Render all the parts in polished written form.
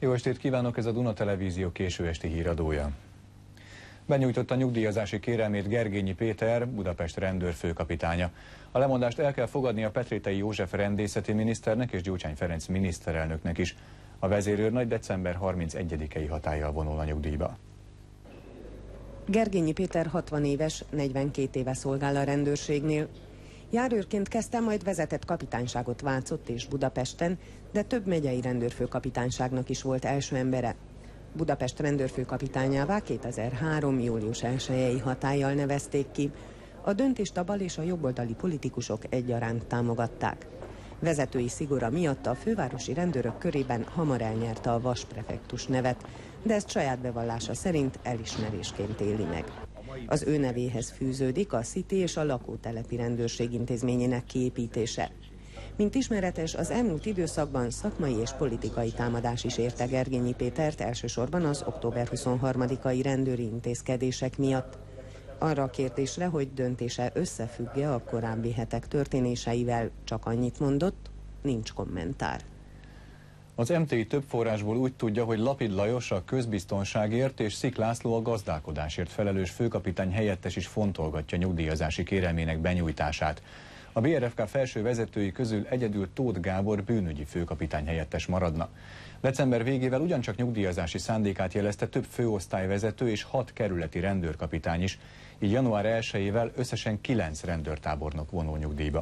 Jó estét kívánok, ez a Duna Televízió késő esti híradója. Benyújtotta nyugdíjazási kérelmét Gergényi Péter, Budapest rendőrfőkapitánya. A lemondást el kell fogadni a Petrétei József rendészeti miniszternek és Gyurcsány Ferenc miniszterelnöknek is. A vezérőrnagy december 31-i hatállyal vonul a nyugdíjba. Gergényi Péter 60 éves, 42 éve szolgál a rendőrségnél. Járőrként kezdte, majd vezetett kapitányságot Vácott és Budapesten, de több megyei rendőrfőkapitányságnak is volt első embere. Budapest rendőrfőkapitányává 2003. július 1-i hatállyal nevezték ki. A döntést a bal és a jobboldali politikusok egyaránt támogatták. Vezetői szigora miatt a fővárosi rendőrök körében hamar elnyerte a vasprefektus nevet, de ezt saját bevallása szerint elismerésként éli meg. Az ő nevéhez fűződik a City és a lakótelepi rendőrség intézményének kiépítése. Mint ismeretes, az elmúlt időszakban szakmai és politikai támadás is érte Gergényi Pétert, elsősorban az október 23-ai rendőri intézkedések miatt. Arra a kérdésre, hogy döntése összefügg-e a korábbi hetek történéseivel, csak annyit mondott, nincs kommentár. Az MTI több forrásból úgy tudja, hogy Lapid Lajos a közbiztonságért és Szik László a gazdálkodásért felelős főkapitány helyettes is fontolgatja nyugdíjazási kérelmének benyújtását. A BRFK felső vezetői közül egyedül Tóth Gábor bűnügyi főkapitány helyettes maradna. December végével ugyancsak nyugdíjazási szándékát jelezte több főosztályvezető és 6 kerületi rendőrkapitány is, így január 1-ével összesen 9 rendőrtábornok vonul nyugdíjba.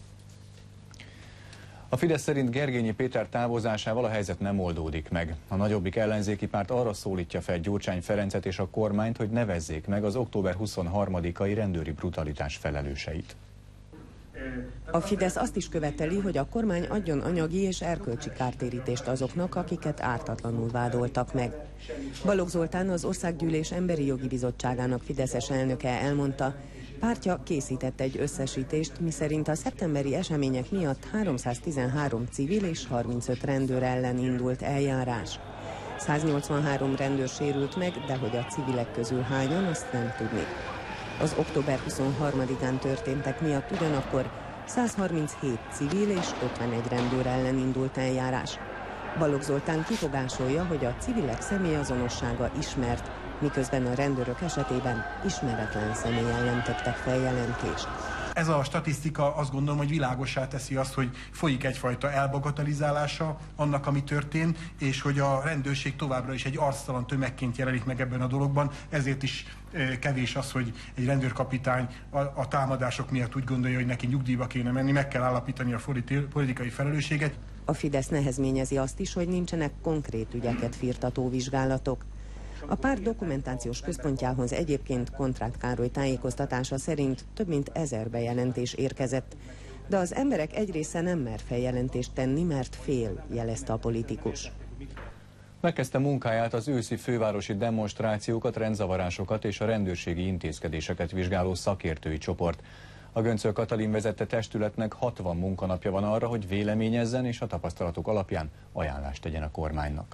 A Fidesz szerint Gergényi Péter távozásával a helyzet nem oldódik meg. A nagyobbik ellenzéki párt arra szólítja fel Gyurcsány Ferencet és a kormányt, hogy nevezzék meg az október 23-ai rendőri brutalitás felelőseit. A Fidesz azt is követeli, hogy a kormány adjon anyagi és erkölcsi kártérítést azoknak, akiket ártatlanul vádoltak meg. Balogh Zoltán, az Országgyűlés Emberi Jogi Bizottságának fideszes elnöke elmondta, pártja készített egy összesítést, miszerint a szeptemberi események miatt 313 civil és 35 rendőr ellen indult eljárás. 183 rendőr sérült meg, de hogy a civilek közül hányan, azt nem tudni. Az október 23-án történtek miatt ugyanakkor 137 civil és 51 rendőr ellen indult eljárás. Balogh Zoltán kifogásolja, hogy a civilek személyazonossága ismert, miközben a rendőrök esetében ismeretlen személy ellen tettek feljelentést. Ez a statisztika azt gondolom, hogy világossá teszi azt, hogy folyik egyfajta elbagatalizálása annak, ami történt, és hogy a rendőrség továbbra is egy arctalan tömegként jelenik meg ebben a dologban, ezért is kevés az, hogy egy rendőrkapitány a támadások miatt úgy gondolja, hogy neki nyugdíjba kéne menni, meg kell állapítani a politikai felelősséget. A Fidesz nehezményezi azt is, hogy nincsenek konkrét ügyeket firtató vizsgálatok. A párt dokumentációs központjához egyébként Kontrát Károly tájékoztatása szerint több mint 1000 bejelentés érkezett, de az emberek egy része nem mer feljelentést tenni, mert fél, jelezte a politikus. Megkezdte munkáját az őszi fővárosi demonstrációkat, rendzavarásokat és a rendőrségi intézkedéseket vizsgáló szakértői csoport. A Göncöl Katalin vezette testületnek 60 munkanapja van arra, hogy véleményezzen és a tapasztalatok alapján ajánlást tegyen a kormánynak.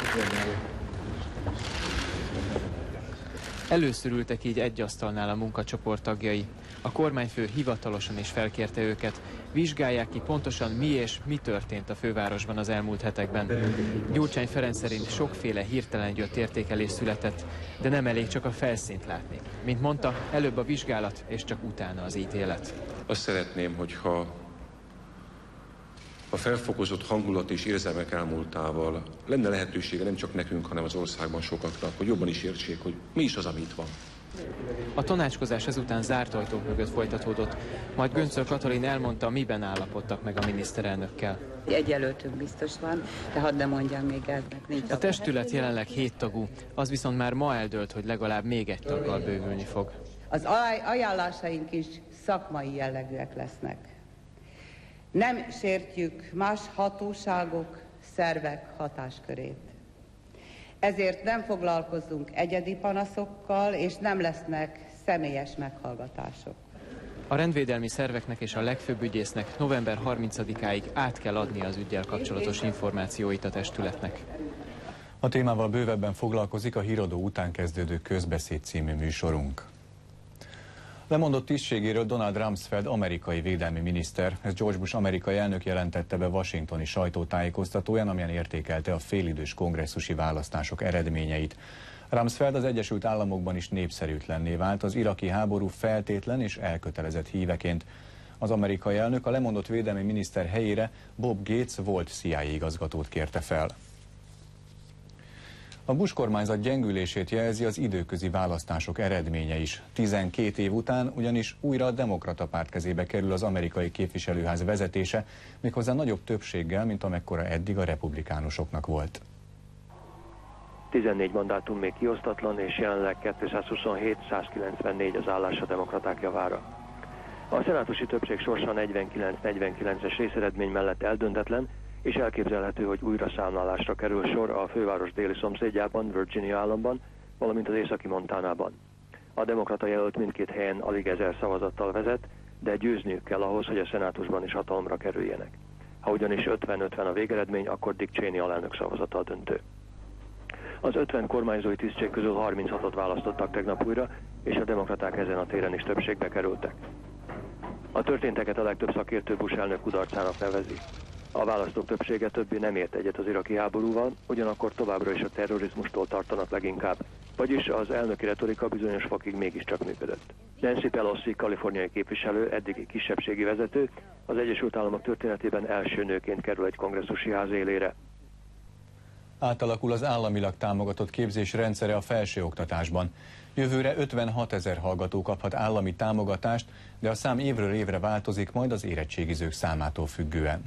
Először ültek így egy asztalnál a munkacsoport tagjai. A kormányfő hivatalosan is felkérte őket, vizsgálják ki pontosan mi és mi történt a fővárosban az elmúlt hetekben. Gyurcsány Ferenc szerint sokféle hirtelen jött értékelés született, de nem elég csak a felszínt látni. Mint mondta, előbb a vizsgálat és csak utána az ítélet. Azt szeretném, hogyha a felfokozott hangulat és érzelmek elmúltával lenne lehetősége nem csak nekünk, hanem az országban sokaknak, hogy jobban is értsék, hogy mi is az, ami itt van. A tanácskozás ezután zárt ajtók mögött folytatódott, majd Göncöl Katalin elmondta, miben állapodtak meg a miniszterelnökkel. Egy jelöltünk biztos van, de hadd ne mondjam még el, nincs. A testület jelenleg 7 tagú, az viszont már ma eldőlt, hogy legalább még egy taggal bővülni fog. Az ajánlásaink is szakmai jellegűek lesznek. Nem sértjük más hatóságok, szervek hatáskörét. Ezért nem foglalkozunk egyedi panaszokkal, és nem lesznek személyes meghallgatások. A rendvédelmi szerveknek és a legfőbb ügyésznek november 30-áig át kell adni az üggyel kapcsolatos információit a testületnek. A témával bővebben foglalkozik a híradó után kezdődő Közbeszéd című műsorunk. Lemondott tisztségéről Donald Rumsfeld amerikai védelmi miniszter. Ezt George Bush amerikai elnök jelentette be washingtoni sajtótájékoztatóján, amilyen értékelte a félidős kongresszusi választások eredményeit. Rumsfeld az Egyesült Államokban is népszerűtlenné vált az iraki háború feltétlen és elkötelezett híveként. Az amerikai elnök a lemondott védelmi miniszter helyére Bob Gates volt CIA igazgatót kérte fel. A Bush kormányzat gyengülését jelzi az időközi választások eredménye is. 12 év után ugyanis újra a demokrata párt kezébe kerül az amerikai képviselőház vezetése, méghozzá nagyobb többséggel, mint amekkora eddig a republikánusoknak volt. 14 mandátum még kiosztatlan, és jelenleg 227-194 az állás a demokraták javára. A szenátusi többség sorsa 49-49-es részeredmény mellett eldöntetlen, és elképzelhető, hogy újra számlálásra kerül sor a főváros déli szomszédjában, Virginia államban, valamint az északi Montanában. A demokrata jelölt mindkét helyen alig 1000 szavazattal vezet, de győzniük kell ahhoz, hogy a szenátusban is hatalomra kerüljenek. Ha ugyanis 50-50 a végeredmény, akkor Dick Cheney alelnök szavazata a döntő. Az 50 kormányzói tisztség közül 36-ot választottak tegnap újra, és a demokraták ezen a téren is többségbe kerültek. A történteket a legtöbb szakértő Bush elnök kudarcának nevezi. A választók többsége többé nem ért egyet az iraki háborúval, ugyanakkor továbbra is a terrorizmustól tartanak leginkább, vagyis az elnöki retorika bizonyos fokig mégiscsak működött. Nancy Pelosi, kaliforniai képviselő, eddigi kisebbségi vezető, az Egyesült Államok történetében első nőként kerül egy kongresszusi ház élére. Átalakul az államilag támogatott képzés rendszere a felsőoktatásban. Jövőre 56 000 hallgató kaphat állami támogatást, de a szám évről évre változik majd az érettségizők számától függően.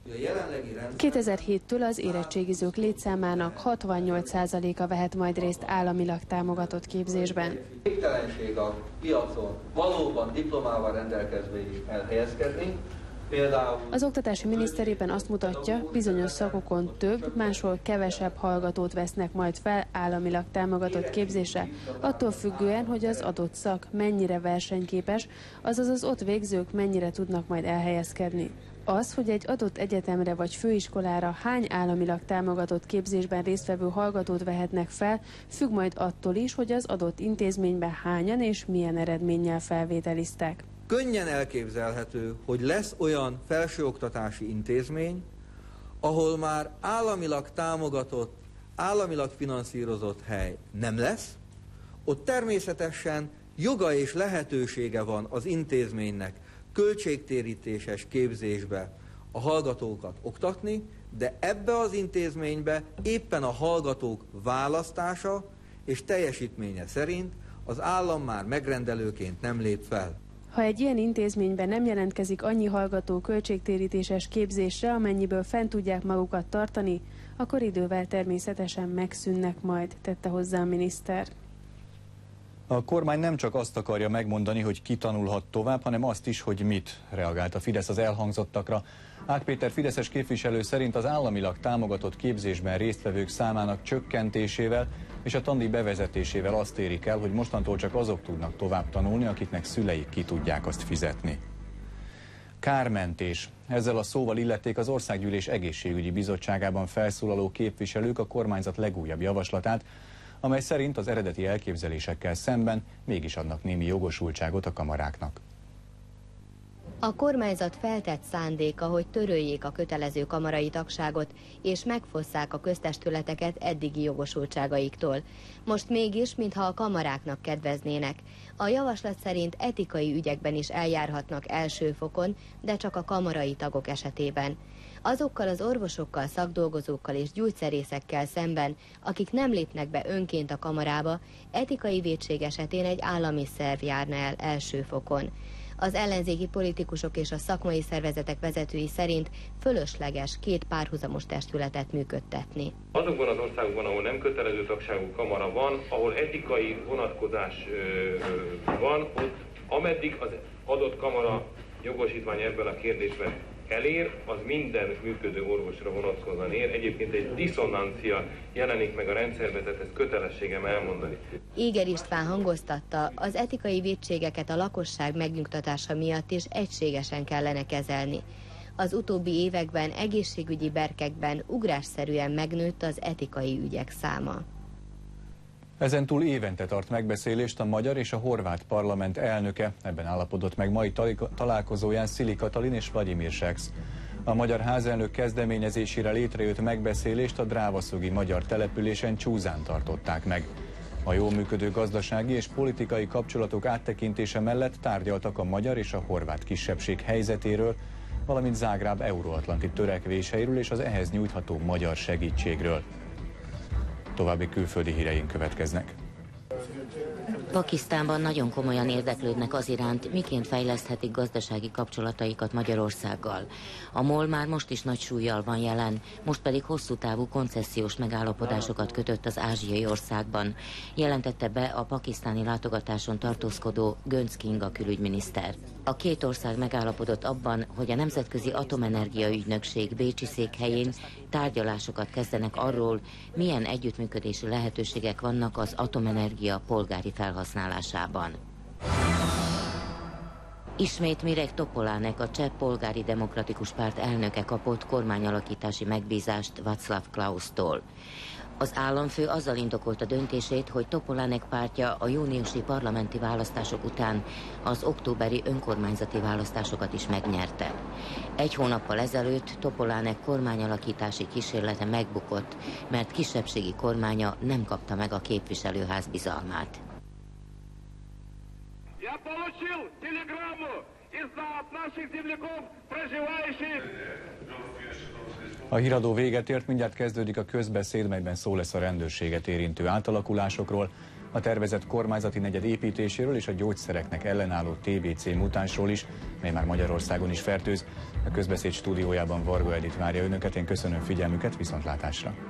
2007-től az érettségizők létszámának 68%-a vehet majd részt államilag támogatott képzésben. Végtelenség a piacon valóban diplomával rendelkezve is elhelyezkedni. Az oktatási miniszterében azt mutatja, bizonyos szakokon több, máshol kevesebb hallgatót vesznek majd fel államilag támogatott képzésre, attól függően, hogy az adott szak mennyire versenyképes, azaz az ott végzők mennyire tudnak majd elhelyezkedni. Az, hogy egy adott egyetemre vagy főiskolára hány államilag támogatott képzésben résztvevő hallgatót vehetnek fel, függ majd attól is, hogy az adott intézményben hányan és milyen eredménnyel felvételiztek. Könnyen elképzelhető, hogy lesz olyan felsőoktatási intézmény, ahol már államilag támogatott, államilag finanszírozott hely nem lesz. Ott természetesen joga és lehetősége van az intézménynek költségtérítéses képzésbe a hallgatókat oktatni, de ebbe az intézménybe éppen a hallgatók választása és teljesítménye szerint az állam már megrendelőként nem lép fel. Ha egy ilyen intézményben nem jelentkezik annyi hallgató költségtérítéses képzésre, amennyiből fent tudják magukat tartani, akkor idővel természetesen megszűnnek majd, tette hozzá a miniszter. A kormány nem csak azt akarja megmondani, hogy ki tanulhat tovább, hanem azt is, hogy mit, reagált a Fidesz az elhangzottakra. Ág Péter fideszes képviselő szerint az államilag támogatott képzésben résztvevők számának csökkentésével és a tandíj bevezetésével azt érik el, hogy mostantól csak azok tudnak tovább tanulni, akiknek szüleik ki tudják azt fizetni. Kármentés. Ezzel a szóval illették az Országgyűlés Egészségügyi Bizottságában felszólaló képviselők a kormányzat legújabb javaslatát, amely szerint az eredeti elképzelésekkel szemben mégis adnak némi jogosultságot a kamaráknak. A kormányzat feltett szándéka, hogy töröljék a kötelező kamarai tagságot, és megfosszák a köztestületeket eddigi jogosultságaiktól. Most mégis, mintha a kamaráknak kedveznének. A javaslat szerint etikai ügyekben is eljárhatnak első fokon, de csak a kamarai tagok esetében. Azokkal az orvosokkal, szakdolgozókkal és gyógyszerészekkel szemben, akik nem lépnek be önként a kamarába, etikai vétség esetén egy állami szerv járna el első fokon. Az ellenzéki politikusok és a szakmai szervezetek vezetői szerint fölösleges két párhuzamos testületet működtetni. Azokban az országokban, ahol nem kötelező tagságú kamara van, ahol etikai vonatkozás van, ott ameddig az adott kamara jogosítvány ebben a kérdésben elér, az minden működő orvosra vonatkozóan ér. Egyébként egy diszonancia jelenik meg a rendszerbe, tehát ezt kötelességem elmondani. Éger István hangoztatta, az etikai vétségeket a lakosság megnyugtatása miatt is egységesen kellene kezelni. Az utóbbi években egészségügyi berkekben ugrásszerűen megnőtt az etikai ügyek száma. Ezentúl évente tart megbeszélést a magyar és a horvát parlament elnöke. Ebben állapodott meg mai találkozóján Szili Katalin és Vladimir Šeks. A magyar házelnök kezdeményezésére létrejött megbeszélést a drávaszögi magyar településen Csúzán tartották meg. A jól működő gazdasági és politikai kapcsolatok áttekintése mellett tárgyaltak a magyar és a horvát kisebbség helyzetéről, valamint Zágráb euróatlanti törekvéseiről és az ehhez nyújtható magyar segítségről. További külföldi híreink következnek. Pakisztánban nagyon komolyan érdeklődnek az iránt, miként fejleszthetik gazdasági kapcsolataikat Magyarországgal. A MOL már most is nagy súllyal van jelen, most pedig hosszú távú koncesziós megállapodásokat kötött az ázsiai országban, jelentette be a pakisztáni látogatáson tartózkodó Gönc Kinga külügyminiszter. A két ország megállapodott abban, hogy a Nemzetközi Atomenergia Ügynökség bécsi székhelyén tárgyalásokat kezdenek arról, milyen együttműködési lehetőségek vannak az atomenergia polgári felhasználásában. Ismét Mirek Topolánek, a Cseh Polgári Demokratikus Párt elnöke kapott kormányalakítási megbízást Václav Klaustól. Az államfő azzal indokolta döntését, hogy Topolánek pártja a júniusi parlamenti választások után az októberi önkormányzati választásokat is megnyerte. Egy hónappal ezelőtt Topolánek kormányalakítási kísérlete megbukott, mert kisebbségi kormánya nem kapta meg a képviselőház bizalmát. A híradó véget ért, mindjárt kezdődik a közbeszéd, melyben szó lesz a rendőrséget érintő átalakulásokról, a tervezett kormányzati negyed építéséről és a gyógyszereknek ellenálló TBC mutánsról is, mely már Magyarországon is fertőz. A közbeszéd stúdiójában Varga Edit várja önöket, én köszönöm figyelmüket, viszontlátásra!